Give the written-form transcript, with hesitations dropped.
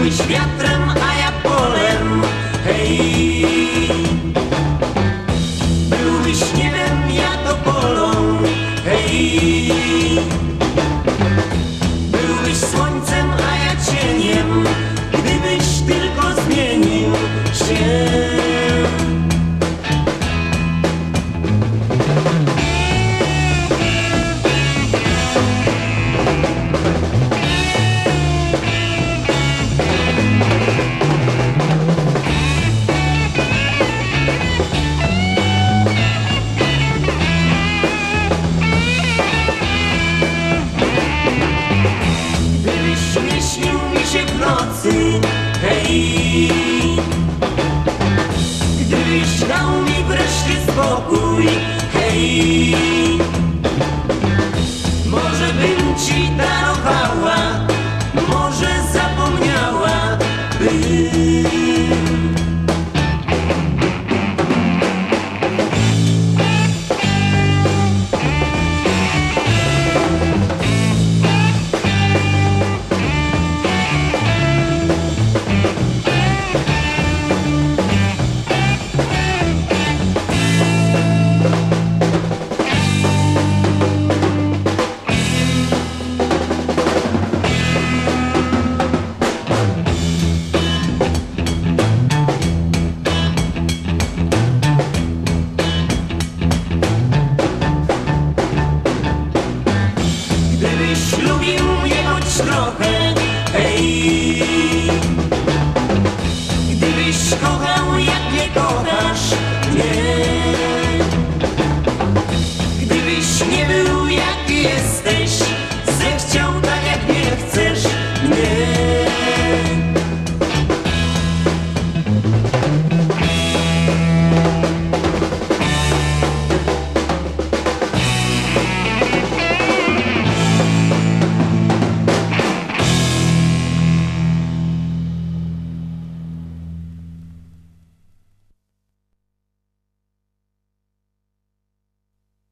Byłeś wiatrem, a ja polem, hej. Byłbyś niebem, ja topolą, hej. Byłbyś słońcem, a ja cieniem, gdybyś tylko zmienił się. Nie śnił mi się w nocy, hej. Gdybyś dał mi wreszcie spokój, hej.